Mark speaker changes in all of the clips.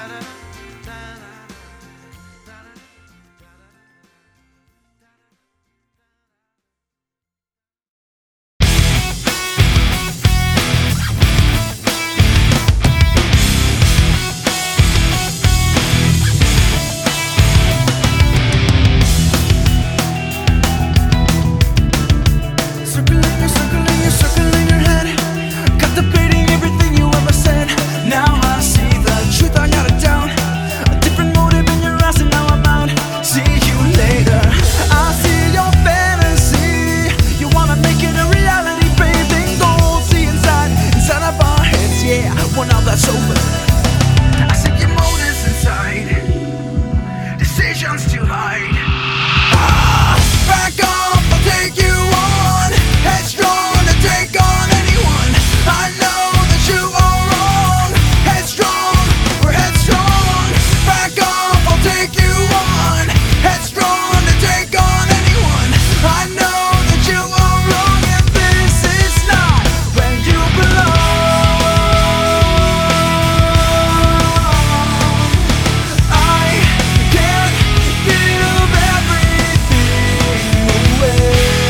Speaker 1: Circling your head, contemplating everything you ever said. Now I see the truth, I got it down. A different motive in your eyes, and now I'm out. See you later. I see your fantasy. You wanna make it a reality, bathed in gold. See inside of our heads, yeah. Well, now that's over. I see your motives inside, decisions to hide. Back off, I'll take you on. Headstrong to take on anyone. I know that you are wrong. Headstrong, we're headstrong. Back off, I'll take you on. Headstrong to take on anyone. I know that you are wrong, and this is not where you belong. I can't give everything away.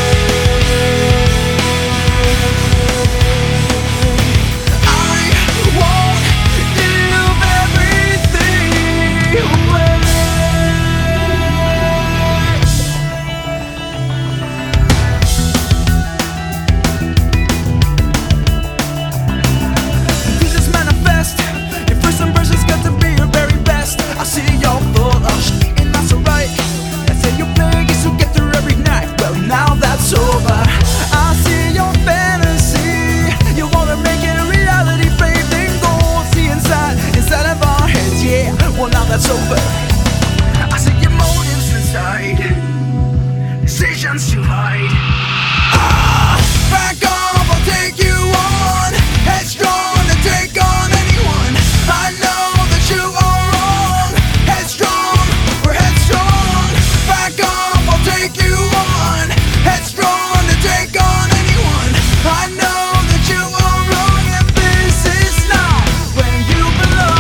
Speaker 1: Well, now that's over. I see your motives inside, decisions to hide. Back off, I'll take you on. Headstrong to take on anyone. I know that you are wrong. Headstrong, we're headstrong. Back off, I'll take you on. Headstrong to take on anyone. I know that you are wrong, and this is not where you belong.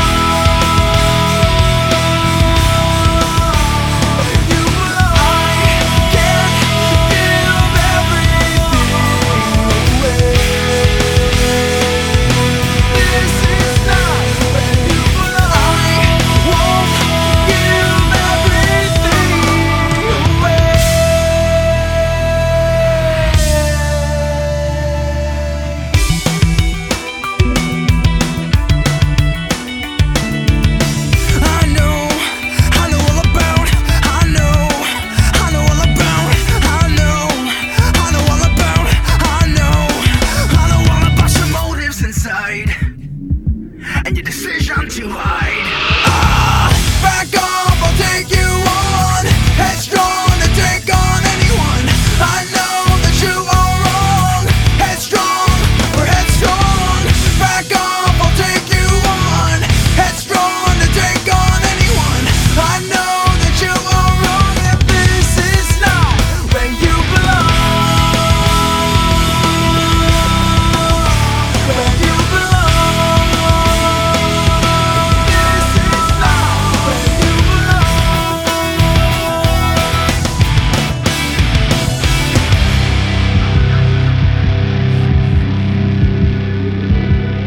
Speaker 1: And your decision to hide.